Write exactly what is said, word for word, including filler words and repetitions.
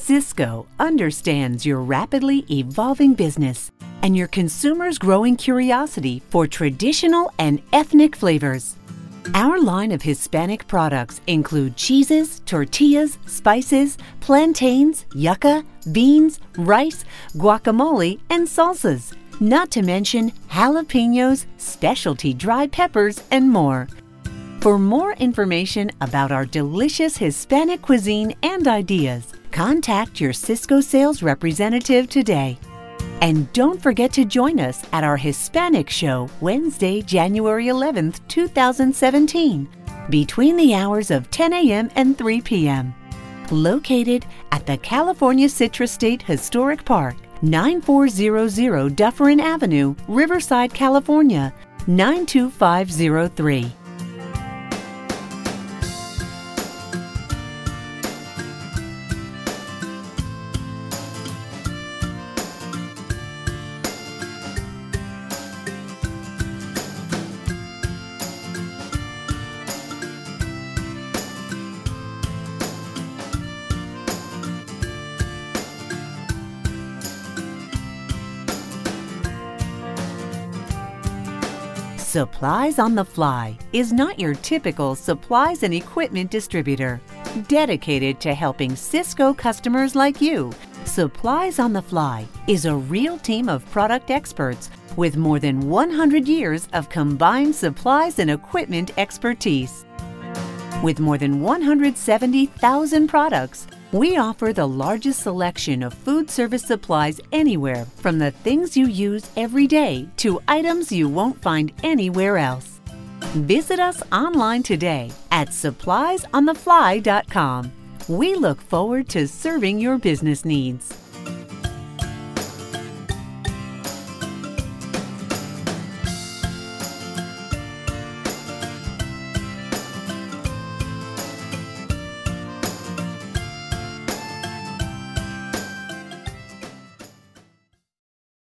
Sysco understands your rapidly evolving business and your consumers' growing curiosity for traditional and ethnic flavors. Our line of Hispanic products include cheeses, tortillas, spices, plantains, yucca, beans, rice, guacamole, and salsas, not to mention jalapenos, specialty dry peppers, and more. For more information about our delicious Hispanic cuisine and ideas, contact your Sysco sales representative today. And don't forget to join us at our Hispanic Show Wednesday, January eleventh, two thousand seventeen, between the hours of ten a m and three p m Located at the California Citrus State Historic Park, nine four zero zero Dufferin Avenue, Riverside, California, nine two five zero three. Supplies on the Fly is not your typical supplies and equipment distributor. Dedicated to helping Sysco customers like you, Supplies on the Fly is a real team of product experts with more than one hundred years of combined supplies and equipment expertise. With more than one hundred seventy thousand products, we offer the largest selection of food service supplies anywhere, from the things you use every day to items you won't find anywhere else. Visit us online today at supplies on the fly dot com. We look forward to serving your business needs.